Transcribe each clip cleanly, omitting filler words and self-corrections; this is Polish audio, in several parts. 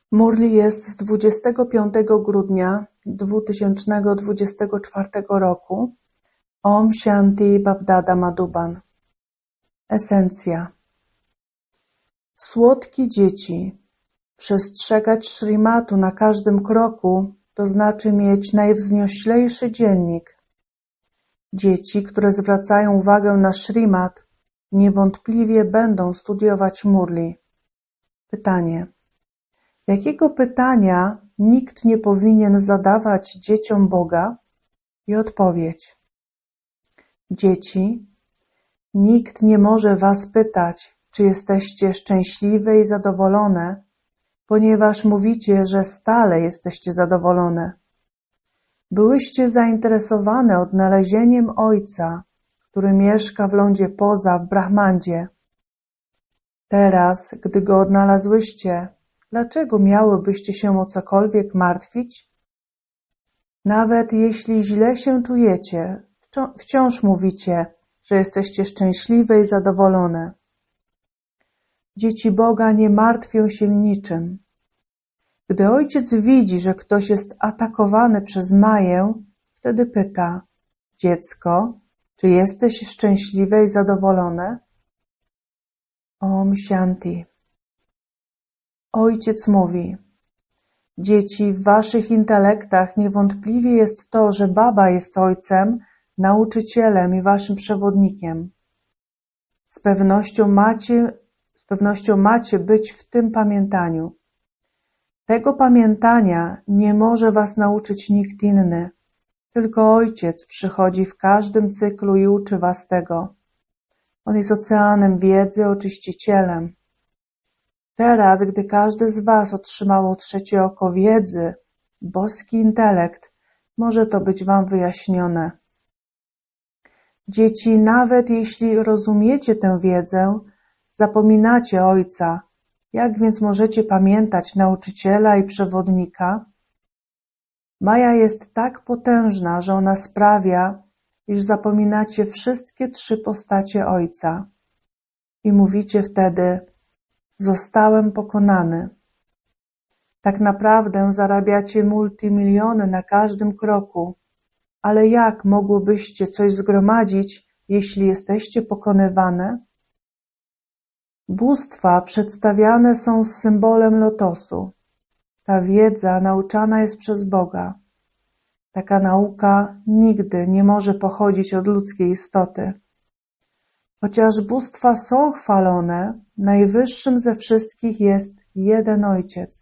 Murli jest z 25 grudnia 2024 roku. Om Shanti Bapdada Madhuban. Esencja. Słodkie dzieci. Przestrzegać Śrimatu na każdym kroku, to znaczy mieć najwznioślejszy dziennik. Dzieci, które zwracają uwagę na Śrimat, niewątpliwie będą studiować Murli. Pytanie. Jakiego pytania nikt nie powinien zadawać dzieciom Boga? I odpowiedź. Dzieci, nikt nie może was pytać, czy jesteście szczęśliwe i zadowolone, ponieważ mówicie, że stale jesteście zadowolone. Byłyście zainteresowane odnalezieniem Ojca, który mieszka w lądzie poza, w Brahmandzie. Teraz, gdy Go odnalazłyście, dlaczego miałybyście się o cokolwiek martwić? Nawet jeśli źle się czujecie, wciąż mówicie, że jesteście szczęśliwe i zadowolone. Dzieci Boga nie martwią się niczym. Gdy ojciec widzi, że ktoś jest atakowany przez Maję, wtedy pyta: dziecko, czy jesteś szczęśliwe i zadowolone? Om Shanti. Ojciec mówi: dzieci, w waszych intelektach niewątpliwie jest to, że Baba jest ojcem, nauczycielem i waszym przewodnikiem. Z pewnością macie być w tym pamiętaniu. Tego pamiętania nie może was nauczyć nikt inny. Tylko Ojciec przychodzi w każdym cyklu i uczy was tego. On jest oceanem wiedzy, oczyścicielem. Teraz, gdy każdy z was otrzymało trzecie oko wiedzy, boski intelekt, może to być wam wyjaśnione. Dzieci, nawet jeśli rozumiecie tę wiedzę, zapominacie Ojca. Jak więc możecie pamiętać nauczyciela i przewodnika? Maja jest tak potężna, że ona sprawia, iż zapominacie wszystkie trzy postacie Ojca. I mówicie wtedy: zostałem pokonany. Tak naprawdę zarabiacie multimiliony na każdym kroku, ale jak mogłybyście coś zgromadzić, jeśli jesteście pokonywane? Bóstwa przedstawiane są z symbolem lotosu. Ta wiedza nauczana jest przez Boga. Taka nauka nigdy nie może pochodzić od ludzkiej istoty. Chociaż bóstwa są chwalone, najwyższym ze wszystkich jest jeden Ojciec.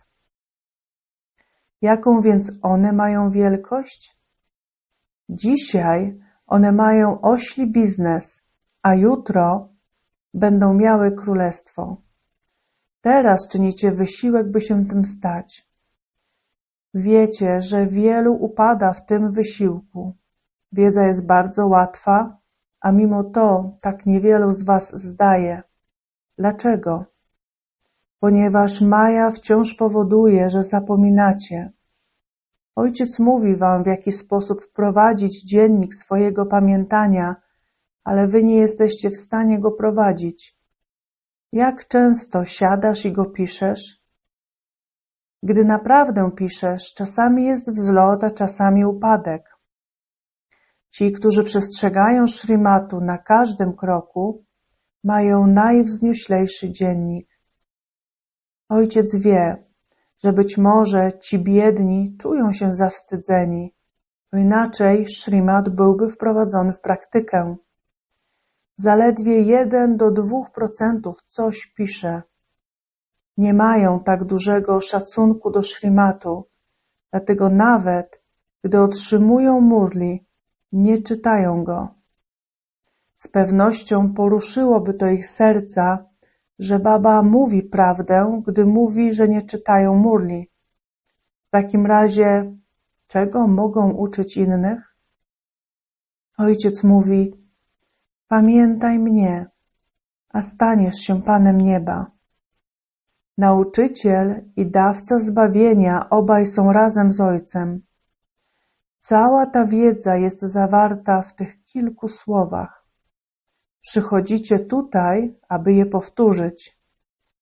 Jaką więc one mają wielkość? Dzisiaj one mają ośli biznes, a jutro będą miały królestwo. Teraz czynicie wysiłek, by się tym stać. Wiecie, że wielu upada w tym wysiłku. Wiedza jest bardzo łatwa, a mimo to tak niewielu z was zdaje. Dlaczego? Ponieważ Maja wciąż powoduje, że zapominacie. Ojciec mówi wam, w jaki sposób prowadzić dziennik swojego pamiętania, ale wy nie jesteście w stanie go prowadzić. Jak często siadasz i go piszesz? Gdy naprawdę piszesz, czasami jest wzlot, a czasami upadek. Ci, którzy przestrzegają Śrimatu na każdym kroku, mają najwznioślejszy dziennik. Ojciec wie, że być może ci biedni czują się zawstydzeni, bo inaczej Śrimat byłby wprowadzony w praktykę. Zaledwie 1 do 2% coś pisze. Nie mają tak dużego szacunku do Śrimatu, dlatego nawet, gdy otrzymują Murli, nie czytają go. Z pewnością poruszyłoby to ich serca, że Baba mówi prawdę, gdy mówi, że nie czytają Murli. W takim razie, czego mogą uczyć innych? Ojciec mówi: pamiętaj mnie, a staniesz się Panem Nieba. Nauczyciel i dawca zbawienia obaj są razem z Ojcem. Cała ta wiedza jest zawarta w tych kilku słowach. Przychodzicie tutaj, aby je powtórzyć.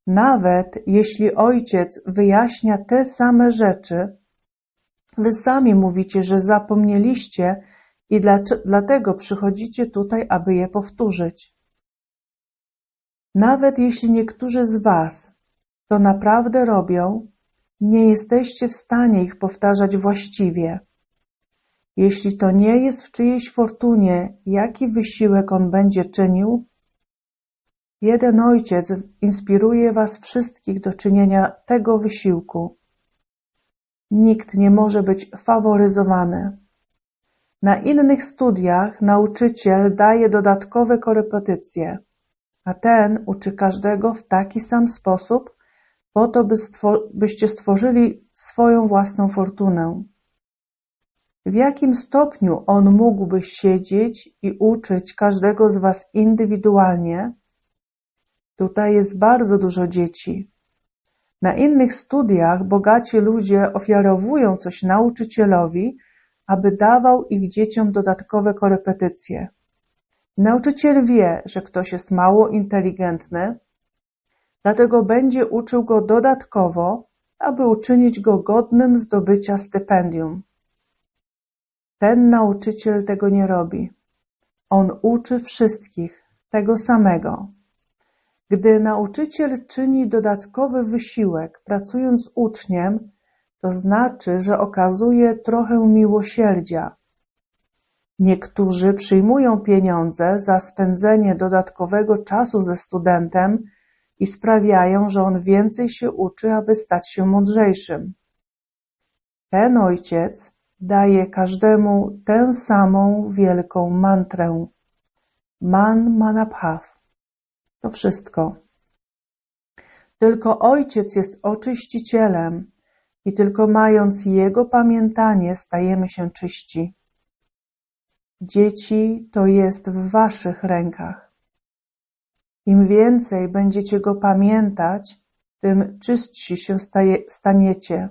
Nawet jeśli ojciec wyjaśnia te same rzeczy, wy sami mówicie, że zapomnieliście i dlatego przychodzicie tutaj, aby je powtórzyć. Nawet jeśli niektórzy z was to naprawdę robią, nie jesteście w stanie ich powtarzać właściwie. Jeśli to nie jest w czyjejś fortunie, jaki wysiłek on będzie czynił, jeden ojciec inspiruje was wszystkich do czynienia tego wysiłku. Nikt nie może być faworyzowany. Na innych studiach nauczyciel daje dodatkowe korepetycje, a ten uczy każdego w taki sam sposób, po to, byście stworzyli swoją własną fortunę. W jakim stopniu on mógłby siedzieć i uczyć każdego z was indywidualnie? Tutaj jest bardzo dużo dzieci. Na innych studiach bogaci ludzie ofiarowują coś nauczycielowi, aby dawał ich dzieciom dodatkowe korepetycje. Nauczyciel wie, że ktoś jest mało inteligentny, dlatego będzie uczył go dodatkowo, aby uczynić go godnym zdobycia stypendium. Ten nauczyciel tego nie robi. On uczy wszystkich tego samego. Gdy nauczyciel czyni dodatkowy wysiłek, pracując z uczniem, to znaczy, że okazuje trochę miłosierdzia. Niektórzy przyjmują pieniądze za spędzenie dodatkowego czasu ze studentem i sprawiają, że on więcej się uczy, aby stać się mądrzejszym. Ten ojciec daje każdemu tę samą wielką mantrę. Man manabhav. To wszystko. Tylko ojciec jest oczyścicielem i tylko mając jego pamiętanie stajemy się czyści. Dzieci, to jest w waszych rękach. Im więcej będziecie go pamiętać, tym czystsi się staniecie.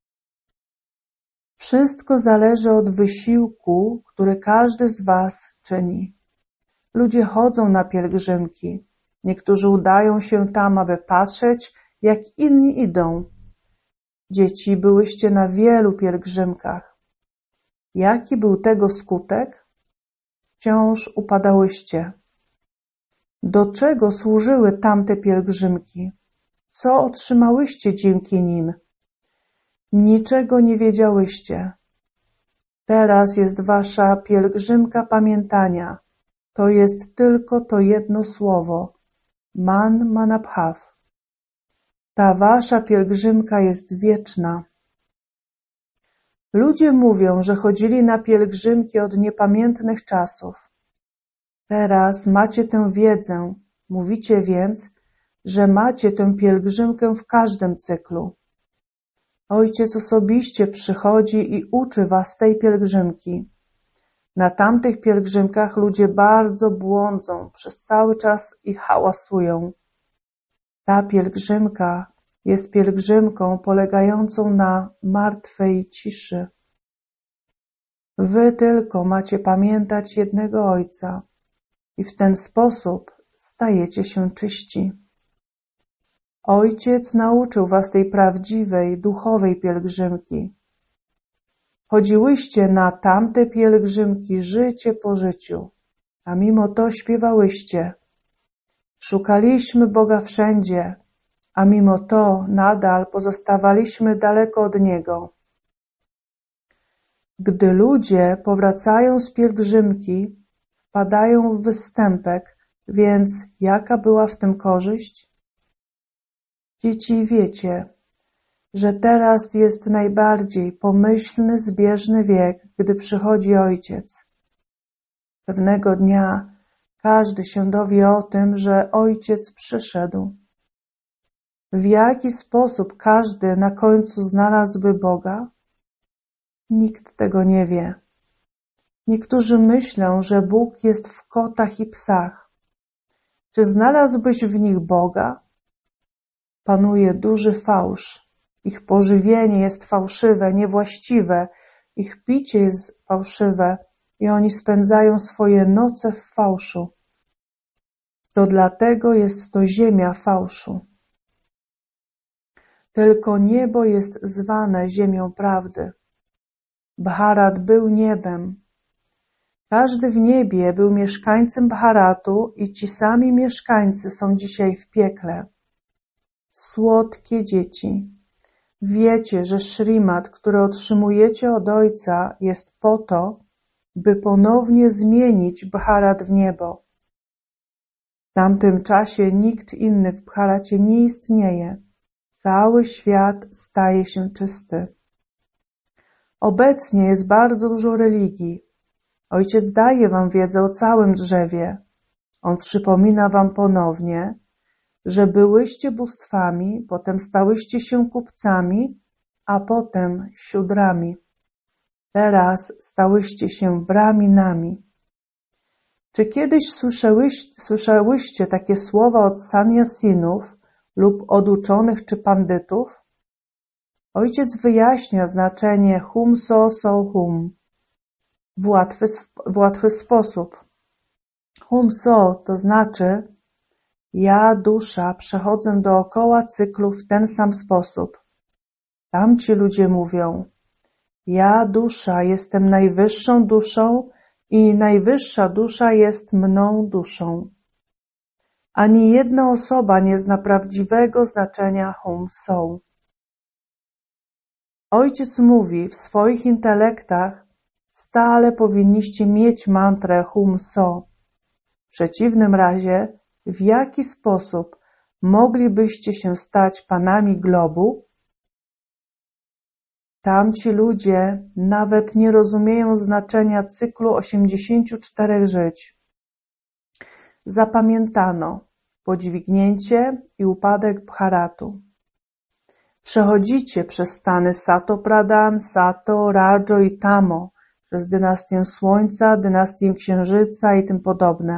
Wszystko zależy od wysiłku, który każdy z was czyni. Ludzie chodzą na pielgrzymki. Niektórzy udają się tam, aby patrzeć, jak inni idą. Dzieci, byłyście na wielu pielgrzymkach. Jaki był tego skutek? Wciąż upadałyście. Do czego służyły tamte pielgrzymki? Co otrzymałyście dzięki nim? Niczego nie wiedziałyście. Teraz jest wasza pielgrzymka pamiętania. To jest tylko to jedno słowo. Man manabhav. Ta wasza pielgrzymka jest wieczna. Ludzie mówią, że chodzili na pielgrzymki od niepamiętnych czasów. Teraz macie tę wiedzę, mówicie więc, że macie tę pielgrzymkę w każdym cyklu. Ojciec osobiście przychodzi i uczy was tej pielgrzymki. Na tamtych pielgrzymkach ludzie bardzo błądzą przez cały czas i hałasują. Ta pielgrzymka jest pielgrzymką polegającą na martwej ciszy. Wy tylko macie pamiętać jednego Ojca i w ten sposób stajecie się czyści. Ojciec nauczył was tej prawdziwej, duchowej pielgrzymki. Chodziłyście na tamte pielgrzymki życie po życiu, a mimo to śpiewałyście. Szukaliśmy Boga wszędzie, a mimo to nadal pozostawaliśmy daleko od Niego. Gdy ludzie powracają z pielgrzymki, wpadają w występek, więc jaka była w tym korzyść? Dzieci, wiecie, że teraz jest najbardziej pomyślny, zbieżny wiek, gdy przychodzi Ojciec. Pewnego dnia każdy się dowie o tym, że Ojciec przyszedł. W jaki sposób każdy na końcu znalazłby Boga? Nikt tego nie wie. Niektórzy myślą, że Bóg jest w kotach i psach. Czy znalazłbyś w nich Boga? Panuje duży fałsz. Ich pożywienie jest fałszywe, niewłaściwe. Ich picie jest fałszywe i oni spędzają swoje noce w fałszu. To dlatego jest to ziemia fałszu. Tylko niebo jest zwane ziemią prawdy. Bharat był niebem. Każdy w niebie był mieszkańcem Bharatu i ci sami mieszkańcy są dzisiaj w piekle. Słodkie dzieci, wiecie, że szrimat, który otrzymujecie od Ojca, jest po to, by ponownie zmienić Bharat w niebo. W tamtym czasie nikt inny w Bharacie nie istnieje. Cały świat staje się czysty. Obecnie jest bardzo dużo religii. Ojciec daje wam wiedzę o całym drzewie. On przypomina wam ponownie, że byłyście bóstwami, potem stałyście się kupcami, a potem siudrami. Teraz stałyście się braminami. Czy kiedyś słyszałyście takie słowa od sanyasinów lub od uczonych czy pandytów? Ojciec wyjaśnia znaczenie hum so so hum w łatwy sposób. Hum so to znaczy ja, dusza, przechodzę dookoła cyklu w ten sam sposób. Tamci ludzie mówią ja, dusza, jestem najwyższą duszą i najwyższa dusza jest mną duszą. Ani jedna osoba nie zna prawdziwego znaczenia hum so. Ojciec mówi, w swoich intelektach stale powinniście mieć mantrę hum so. W przeciwnym razie, w jaki sposób moglibyście się stać panami globu? Tamci ludzie nawet nie rozumieją znaczenia cyklu 84 żyć. Zapamiętano podźwignięcie i upadek Bharatu. Przechodzicie przez stany Sato Pradhan, Sato, Rajo i Tamo, przez dynastię Słońca, dynastię Księżyca i tym podobne.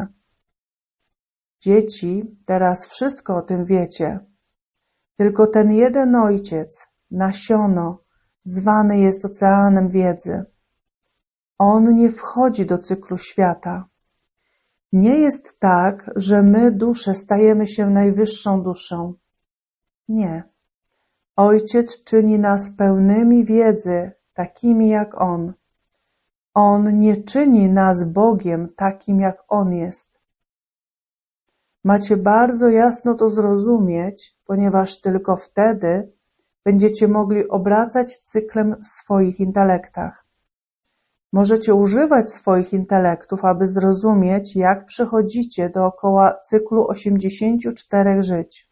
Dzieci, teraz wszystko o tym wiecie. Tylko ten jeden ojciec, nasiono, zwany jest oceanem wiedzy. On nie wchodzi do cyklu świata. Nie jest tak, że my, dusze, stajemy się najwyższą duszą. Nie. Ojciec czyni nas pełnymi wiedzy, takimi jak On. On nie czyni nas Bogiem takim, jak On jest. Macie bardzo jasno to zrozumieć, ponieważ tylko wtedy będziecie mogli obracać cyklem w swoich intelektach. Możecie używać swoich intelektów, aby zrozumieć, jak przechodzicie dookoła cyklu 84 żyć.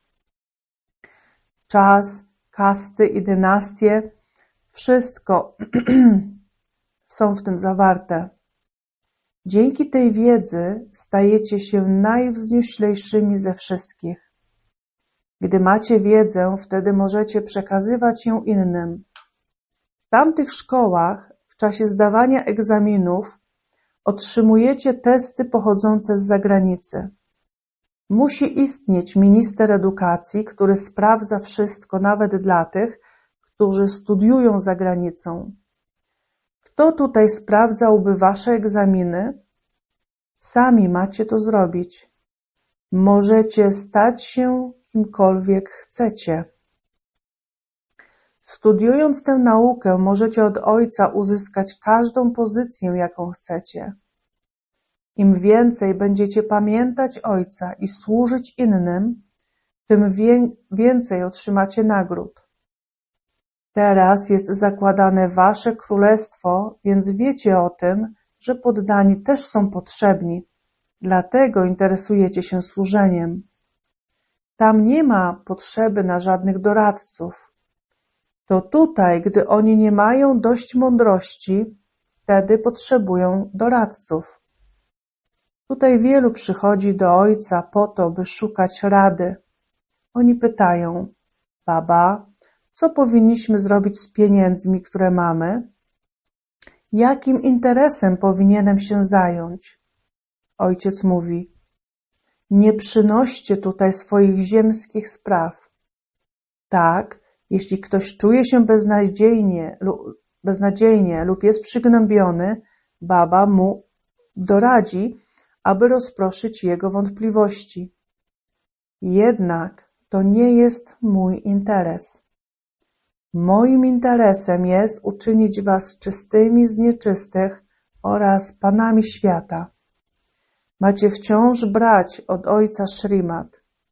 Czas, kasty i dynastie, wszystko są w tym zawarte. Dzięki tej wiedzy stajecie się najwznioślejszymi ze wszystkich. Gdy macie wiedzę, wtedy możecie przekazywać ją innym. W tamtych szkołach w czasie zdawania egzaminów otrzymujecie testy pochodzące z zagranicy. Musi istnieć minister edukacji, który sprawdza wszystko, nawet dla tych, którzy studiują za granicą. Kto tutaj sprawdzałby wasze egzaminy? Sami macie to zrobić. Możecie stać się kimkolwiek chcecie. Studiując tę naukę, możecie od Ojca uzyskać każdą pozycję, jaką chcecie. Im więcej będziecie pamiętać Ojca i służyć innym, tym więcej otrzymacie nagród. Teraz jest zakładane wasze królestwo, więc wiecie o tym, że poddani też są potrzebni. Dlatego interesujecie się służeniem. Tam nie ma potrzeby na żadnych doradców. To tutaj, gdy oni nie mają dość mądrości, wtedy potrzebują doradców. Tutaj wielu przychodzi do Ojca po to, by szukać rady. Oni pytają, Baba, co powinniśmy zrobić z pieniędzmi, które mamy? Jakim interesem powinienem się zająć? Ojciec mówi, nie przynoście tutaj swoich ziemskich spraw. Tak, jeśli ktoś czuje się beznadziejnie lub jest przygnębiony, Baba mu doradzi, aby rozproszyć jego wątpliwości. Jednak to nie jest mój interes. Moim interesem jest uczynić was czystymi z nieczystych oraz panami świata. Macie wciąż brać od ojca Szrimat.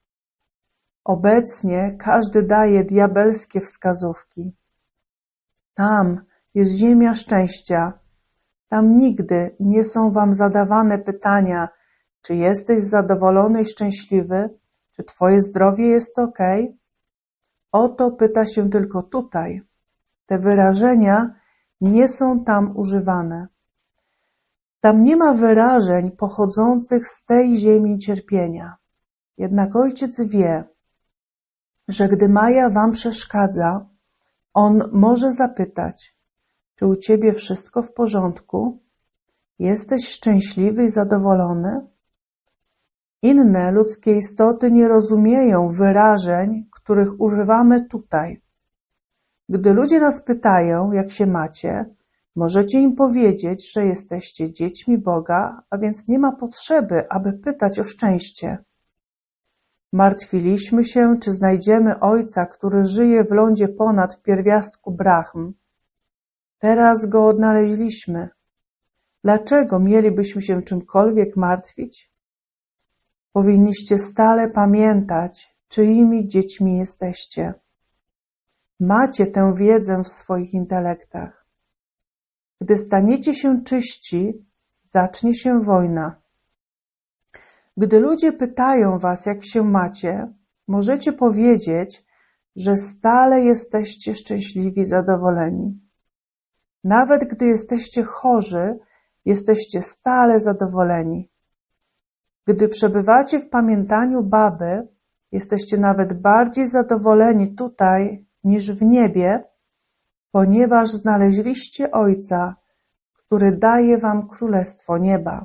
Obecnie każdy daje diabelskie wskazówki. Tam jest ziemia szczęścia. Tam nigdy nie są wam zadawane pytania, czy jesteś zadowolony i szczęśliwy, czy twoje zdrowie jest okej? O to pyta się tylko tutaj. Te wyrażenia nie są tam używane. Tam nie ma wyrażeń pochodzących z tej ziemi cierpienia. Jednak Ojciec wie, że gdy Maja wam przeszkadza, On może zapytać, czy u ciebie wszystko w porządku? Jesteś szczęśliwy i zadowolony? Inne ludzkie istoty nie rozumieją wyrażeń, których używamy tutaj. Gdy ludzie nas pytają, jak się macie, możecie im powiedzieć, że jesteście dziećmi Boga, a więc nie ma potrzeby, aby pytać o szczęście. Martwiliśmy się, czy znajdziemy Ojca, który żyje w lądzie ponad w pierwiastku Brahm. Teraz Go odnaleźliśmy. Dlaczego mielibyśmy się czymkolwiek martwić? Powinniście stale pamiętać, czyimi dziećmi jesteście. Macie tę wiedzę w swoich intelektach. Gdy staniecie się czyści, zacznie się wojna. Gdy ludzie pytają was, jak się macie, możecie powiedzieć, że stale jesteście szczęśliwi i zadowoleni. Nawet gdy jesteście chorzy, jesteście stale zadowoleni. Gdy przebywacie w pamiętaniu Baby, jesteście nawet bardziej zadowoleni tutaj niż w niebie, ponieważ znaleźliście Ojca, który daje wam królestwo nieba.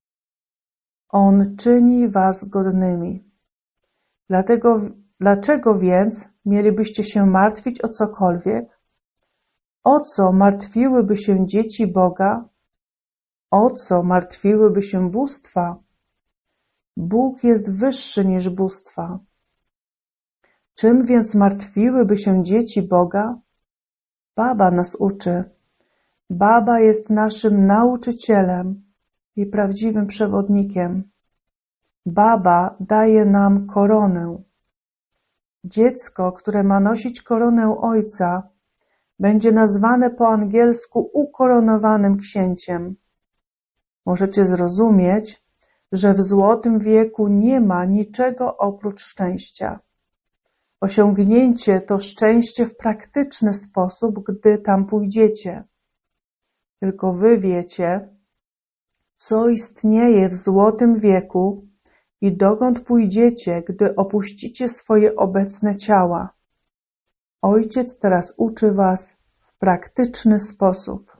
On czyni was godnymi. Dlaczego więc mielibyście się martwić o cokolwiek? O co martwiłyby się dzieci Boga? O co martwiłyby się bóstwa? Bóg jest wyższy niż bóstwa. Czym więc martwiłyby się dzieci Boga? Baba nas uczy. Baba jest naszym nauczycielem i prawdziwym przewodnikiem. Baba daje nam koronę. Dziecko, które ma nosić koronę Ojca, będzie nazwane po angielsku ukoronowanym księciem. Możecie zrozumieć, że w złotym wieku nie ma niczego oprócz szczęścia. Osiągnięcie to szczęście w praktyczny sposób, gdy tam pójdziecie. Tylko wy wiecie, co istnieje w złotym wieku i dokąd pójdziecie, gdy opuścicie swoje obecne ciała. Ojciec teraz uczy was w praktyczny sposób.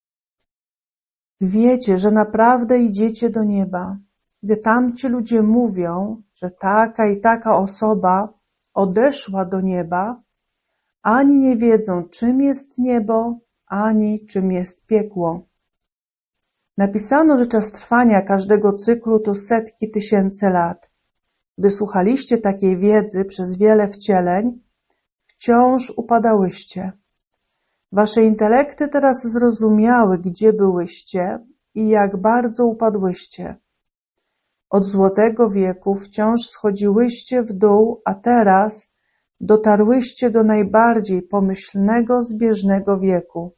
Wiecie, że naprawdę idziecie do nieba. Gdy tamci ludzie mówią, że taka i taka osoba odeszła do nieba, ani nie wiedzą, czym jest niebo, ani czym jest piekło. Napisano, że czas trwania każdego cyklu to setki tysięcy lat. Gdy słuchaliście takiej wiedzy przez wiele wcieleń, wciąż upadałyście. Wasze intelekty teraz zrozumiały, gdzie byłyście i jak bardzo upadłyście. Od złotego wieku wciąż schodziłyście w dół, a teraz dotarłyście do najbardziej pomyślnego, zbieżnego wieku.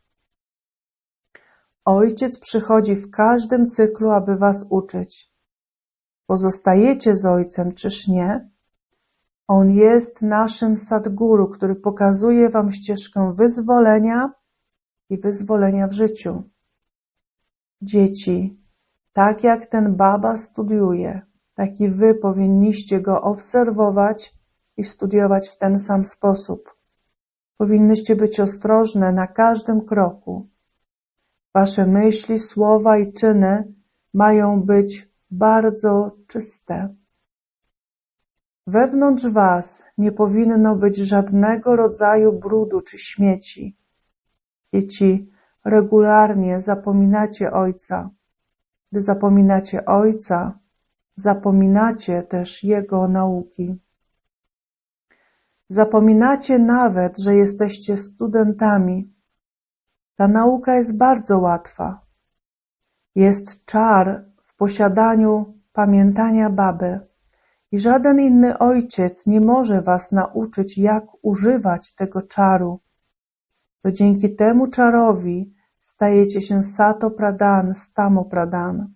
Ojciec przychodzi w każdym cyklu, aby was uczyć. Pozostajecie z Ojcem, czyż nie? On jest naszym Sadguru, który pokazuje wam ścieżkę wyzwolenia i wyzwolenia w życiu. Dzieci, tak jak ten Baba studiuje, tak i wy powinniście go obserwować i studiować w ten sam sposób. Powinnyście być ostrożne na każdym kroku. Wasze myśli, słowa i czyny mają być bardzo czyste. Wewnątrz was nie powinno być żadnego rodzaju brudu czy śmieci. Dzieci, regularnie zapominacie Ojca. Gdy zapominacie Ojca, zapominacie też Jego nauki. Zapominacie nawet, że jesteście studentami. Ta nauka jest bardzo łatwa. Jest czar w posiadaniu pamiętania baby i żaden inny ojciec nie może was nauczyć, jak używać tego czaru. To dzięki temu czarowi stajecie się Sato Pradhan, Stamo Pradhan.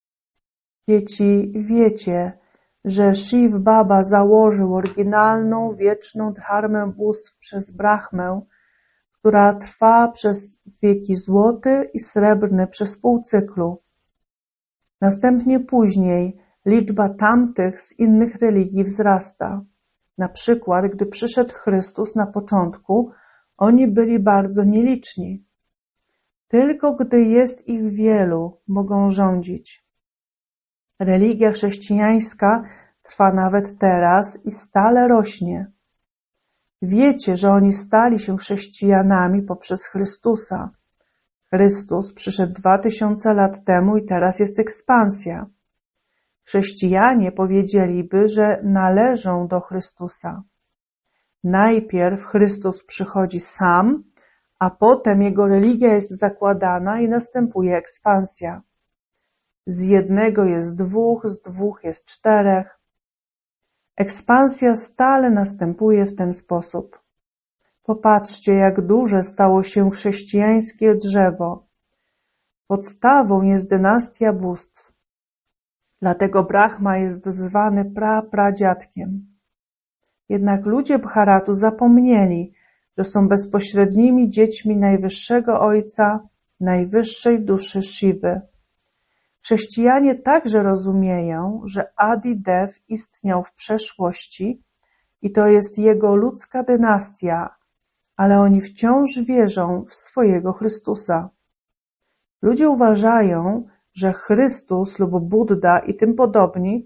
Dzieci, wiecie, że Shiv Baba założył oryginalną, wieczną dharmę bóstw przez Brahmę, która trwa przez wieki złoty i srebrny przez pół cyklu. Następnie później liczba tamtych z innych religii wzrasta. Na przykład, gdy przyszedł Chrystus na początku, oni byli bardzo nieliczni. Tylko gdy jest ich wielu, mogą rządzić. Religia chrześcijańska trwa nawet teraz i stale rośnie. Wiecie, że oni stali się chrześcijanami poprzez Chrystusa. Chrystus przyszedł 2000 lat temu i teraz jest ekspansja. Chrześcijanie powiedzieliby, że należą do Chrystusa. Najpierw Chrystus przychodzi sam, a potem Jego religia jest zakładana i następuje ekspansja. Z jednego jest dwóch, z dwóch jest czterech. Ekspansja stale następuje w ten sposób. Popatrzcie, jak duże stało się chrześcijańskie drzewo. Podstawą jest dynastia bóstw. Dlatego Brahma jest zwany prapradziadkiem. Jednak ludzie Bharatu zapomnieli, że są bezpośrednimi dziećmi Najwyższego Ojca, najwyższej duszy Shiwy. Chrześcijanie także rozumieją, że Adi Dev istniał w przeszłości i to jest jego ludzka dynastia, ale oni wciąż wierzą w swojego Chrystusa. Ludzie uważają, że Chrystus lub Buddha i tym podobni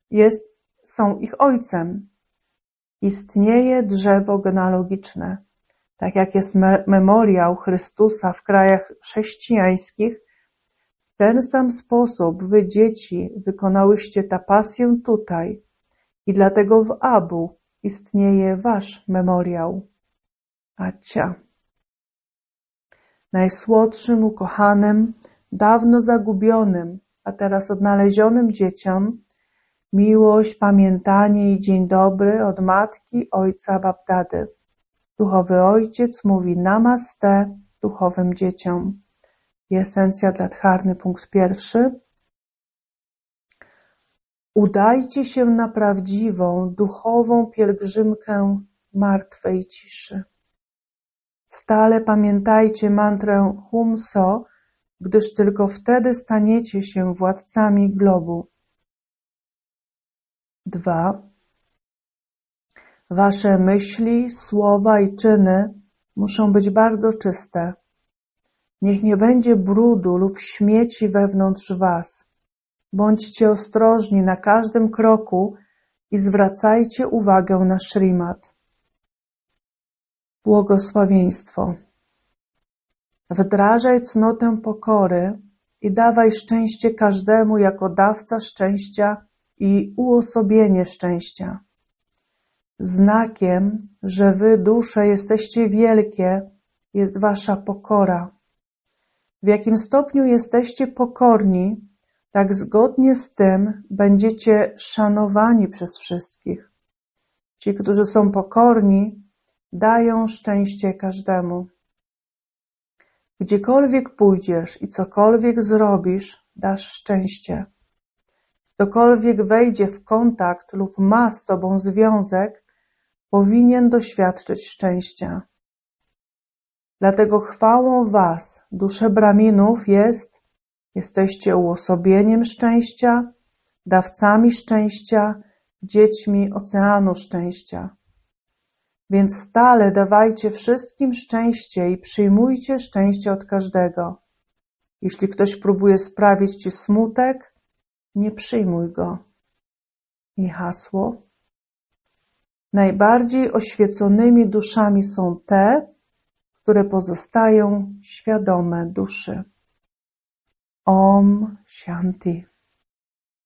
są ich ojcem. Istnieje drzewo genealogiczne. Tak jak jest memoriał Chrystusa w krajach chrześcijańskich, w ten sam sposób wy, dzieci, wykonałyście tapasję tutaj i dlatego w Abu istnieje wasz memoriał. Acia. Najsłodszym, ukochanym, dawno zagubionym, a teraz odnalezionym dzieciom miłość, pamiętanie i dzień dobry od matki, ojca, Babdady. Duchowy ojciec mówi namaste duchowym dzieciom. I esencja dla dharny, punkt 1. Udajcie się na prawdziwą, duchową pielgrzymkę martwej ciszy. Stale pamiętajcie mantrę Hum So, gdyż tylko wtedy staniecie się władcami globu. 2. Wasze myśli, słowa i czyny muszą być bardzo czyste. Niech nie będzie brudu lub śmieci wewnątrz was. Bądźcie ostrożni na każdym kroku i zwracajcie uwagę na Śrimad. Błogosławieństwo. Wdrażaj cnotę pokory i dawaj szczęście każdemu jako dawca szczęścia i uosobienie szczęścia. Znakiem, że wy, dusze, jesteście wielkie, jest wasza pokora. W jakim stopniu jesteście pokorni, tak zgodnie z tym będziecie szanowani przez wszystkich. Ci, którzy są pokorni, dają szczęście każdemu. Gdziekolwiek pójdziesz i cokolwiek zrobisz, dasz szczęście. Ktokolwiek wejdzie w kontakt lub ma z tobą związek, powinien doświadczyć szczęścia. Dlatego chwałą was, dusze Braminów, jesteście uosobieniem szczęścia, dawcami szczęścia, dziećmi oceanu szczęścia. Więc stale dawajcie wszystkim szczęście i przyjmujcie szczęście od każdego. Jeśli ktoś próbuje sprawić ci smutek, nie przyjmuj go. I hasło. Najbardziej oświeconymi duszami są te, które pozostają świadome duszy. Om Shanti.